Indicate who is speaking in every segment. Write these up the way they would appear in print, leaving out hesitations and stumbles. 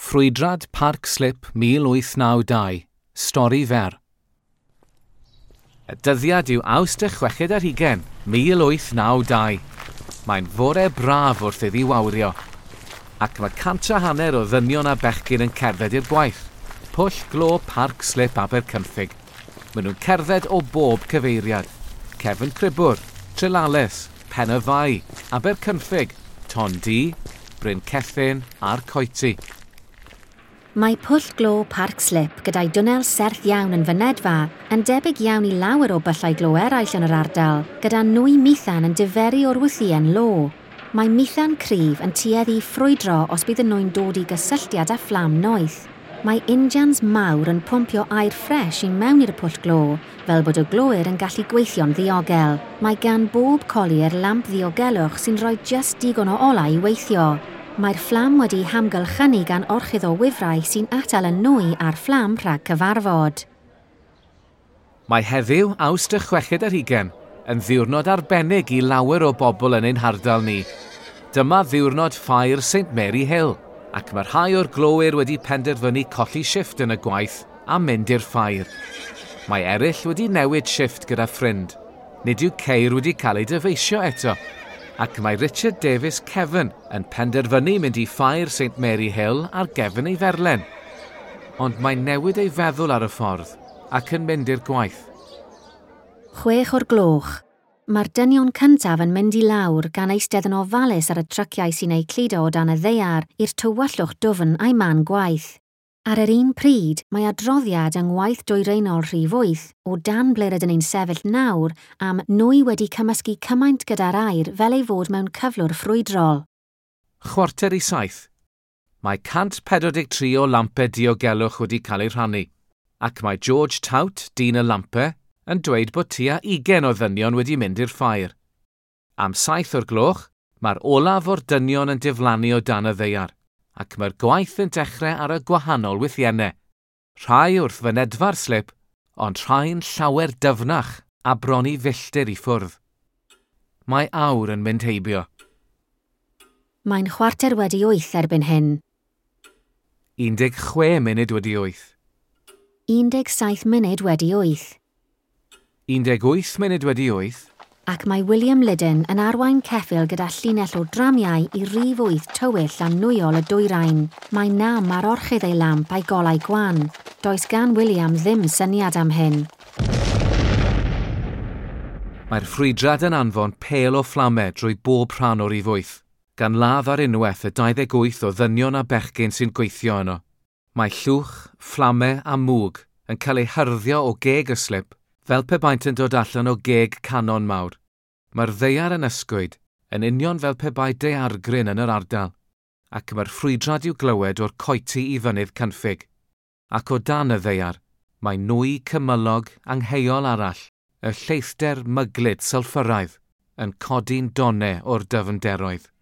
Speaker 1: Ffrwydrad Parc Slip 1892, stori fer. Y dyddiad yw Awst 16, 1892. Mae'n fore braf wrth iddi wawrio, ac mae 100 o ddynion a bechgyn yn cerdded i'r gwaith. Pwll glo Parc Slip Abercynffig. Maen nhw'n cerdded o bob cyfeiriad. Cefn Cribwr, Trelales, Pen y Fai, Abercynffig, Tondi, Bryn Cethyn a'r Coeti.
Speaker 2: Mae pwll glo Parc Slip gyda'i dwnnel serth iawn yn fynedfa yn debyg iawn i lawer o byllau glo eraill yn yr ardal, gyda nwy mithan yn diferu o'r wythïen lo. Mae mithan cryf yn tueddu ffrwydro os bydd nhw'n dod i gysylltiad â fflam noeth. Mae injans mawr yn pwmpio aer ffres i mewn i'r pwll glo, fel bod y glowyr yn gallu gweithio'n ddiogel. Mae gan bob coli'r lamp ddiogelwch sy'n rhoi just digon o olau i weithio. Mae'r fflam wedi hamgylchynu gan orchydd o wifrau sy'n atal yn nwy ar fflam rhag cyfarfod.
Speaker 1: Mae heddiw Awst 16 yn ddiwrnod arbennig i lawer o bobl yn ein hardal ni. Dyma ddiwrnod ffair St Mary Hill, ac mae rhai o'r glowyr wedi penderfynu colli shifft yn y gwaith a mynd i'r ffair. Mae eraill wedi newid shifft gyda ffrind. Nid yw ceir wedi cael ei dyfeisio eto, ac mae Richard Davies Cefn yn penderfynu mynd i ffair St Mary Hill ar gefn ei ferlen. Ond mae newid ei feddwl ar y ffordd ac yn mynd i'r gwaith.
Speaker 2: 6 o'r gloch. Mae'r dynion cyntaf yn mynd i lawr gan eistedd yn ofalus ar y tryciau sy'n ei cludo o dan y ddeiar i'r tywyllwch dwfn a'i man gwaith. Ar yr un pryd, mae adroddiad yng ngwaith dwyreiniol rhif 8 o dan ble rydyn ni'n sefyll nawr am nwy wedi cymysgu cymaint gyda'r aer fel ei fod mewn cyflwr ffrwydrol.
Speaker 1: 6:45. Mae 143 o lampau diogelwch wedi cael eu rhannu, ac mae George Tout, dyn y lampau, yn dweud bod tua 20 o ddynion wedi mynd i'r ffair. Am 7 o'r gloch, mae'r olaf o'r dynion yn diflannu o dan y ddeiar, ac mae'r gwaith yn dechrau ar y gwahanol wythiennau. Rhai wrth fynedfa'r slip, ond rhai'n llawer dyfnach a bron i filltir i ffwrdd. Mae awr yn mynd heibio.
Speaker 2: Mae'n 7:15 erbyn hyn.
Speaker 1: 16 munud wedi 8.
Speaker 2: 17 munud wedi 8.
Speaker 1: 18 munud wedi 8.
Speaker 2: Ac mae William Liddon yn arwain ceffyl gyda llinell o dramiau i rif 8 tywyll am nwyol y dwyrain. Mae nam ar orchydd ei lamp a'i golau gwan. Does gan William ddim syniad am hyn.
Speaker 1: Mae'r ffrwydrad yn anfon pel o fflamau drwy bob rhan o'r rif 8, gan ladd ar unwaith y 28 o ddynion a bechgyn sy'n gweithio yno. Mae llwch, fflamau a mwg yn cael eu hyrddio o geg y slip, fel pe baent yn dod allan o geg canon mawr. Mae'r ddeiar yn ysgwyd, yn union fel pe bai daeargryn yn yr ardal, ac mae'r ffrwydrad i'w glywed o'r Coeti i fynydd Cynffig. Ac o dan y ddeiar, mae nwy cymylog angheuol arall, y lleithder myglyd sylffyraidd, yn codi'n donau o'r dyfnderoedd.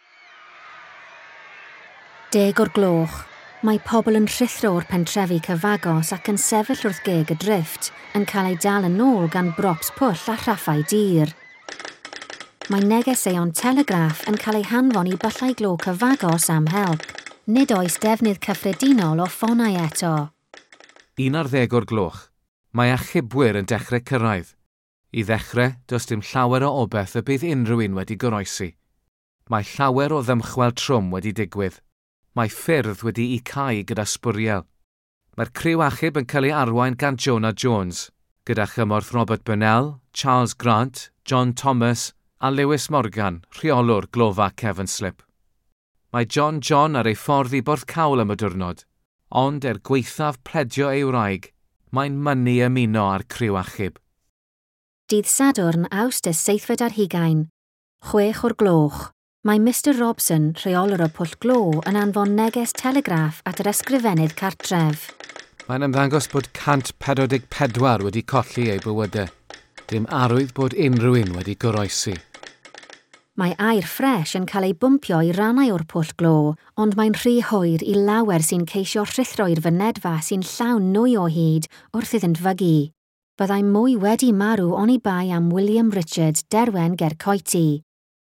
Speaker 2: 10 o'r gloch. Mae pobl yn rhuthro o'r pentrefi cyfagos ac yn sefyll wrth geg y drifft, yn cael ei dal yn ôl gan brops pwll a rhaffau dir. Mae negeseuon telegraff yn cael ei hanfon i byllau glo cyfagos am help. Nid oes defnydd cyffredinol o ffonau eto.
Speaker 1: 11 o'r gloch. Mae achubwyr yn dechrau cyrraedd. I ddechrau, does dim llawer o obeth y bydd unrhyw un wedi goroesi. Mae llawer o ddymchwel trwm wedi digwydd. Mae ffyrdd wedi i cau gyda sbwriel. Mae'r criw achub yn cael ei arwain gan Jonah Jones, gyda chymorth Robert Burnell, Charles Grant, John Thomas a Lewis Morgan, rheolwr glofa Cefn Slip. Mae John ar ei ffordd i Borthcawl am y diwrnod, ond gweithaf pledio ei wraig, mae'n mynnu ymuno â'r criw achub.
Speaker 2: Dydd Sadwrn Awst 7 6 o'r gloch. Mae Mr Robson, rheolwr y pwll glo, yn anfon neges telegraff at yr ysgrifennydd cartref.
Speaker 1: Mae'n ymddangos bod 144 wedi colli ei bywydau. Dim arwydd bod unrhyw un wedi goroesi.
Speaker 2: Mae aer ffres yn cael ei bwmpio i rannau o'r pwll glo, ond mae'n rhy hwyr i lawer sy'n ceisio rhuthro i'r fynedfa sy'n llawn nwy o hyd wrth iddynt fygu. Byddai mwy wedi marw oni bai am William Richard Derwen ger Coeti.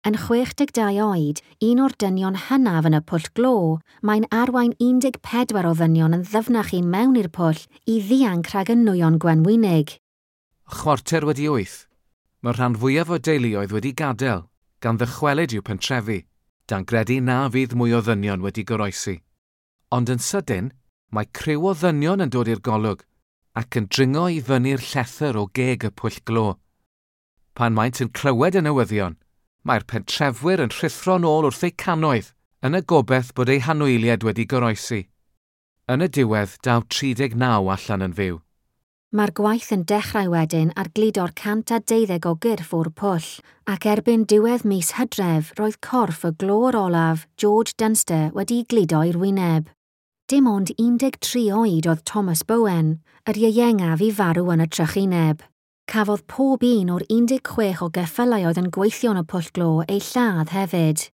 Speaker 2: Yn 62 oed, un o'r dynion hynaf yn y pwll glo, mae'n arwain 14 o ddynion yn ddyfnach i mewn i'r pwll i ddianc rhag y nwyon gwenwynig.
Speaker 1: Chwarter wedi 8. Mae'r rhan fwyaf o deuluoedd wedi gadael, gan ddychwelyd i'w pentrefi, dan gredu na fydd mwy o ddynion wedi goroesi. Ond yn sydyn, mae criw o ddynion yn dod i'r golwg, ac yn dringo i fyny'r llethyr o geg y pwll glo. Pan maent yn clywed y newyddion, mae'r pentrefwyr yn rhithro nôl wrth eu cannoedd, yn y gobeith bod eu hanwyliad wedi goroesi. Yn y diwedd, daw 39 allan yn fyw.
Speaker 2: Mae'r gwaith yn dechrau wedyn ar gludo'r 112 o gyrff o'r pwll, ac erbyn diwedd mis Hydref roedd corff y glôr olaf George Dunster wedi gludo i'r wyneb. Dim ond 13 oed oedd Thomas Bowen, yr ieuengaf i farw yn y trychineb. Cafodd pob un o'r 16 o geffylau oedd yn gweithio yn y pwll glo eu lladd hefyd.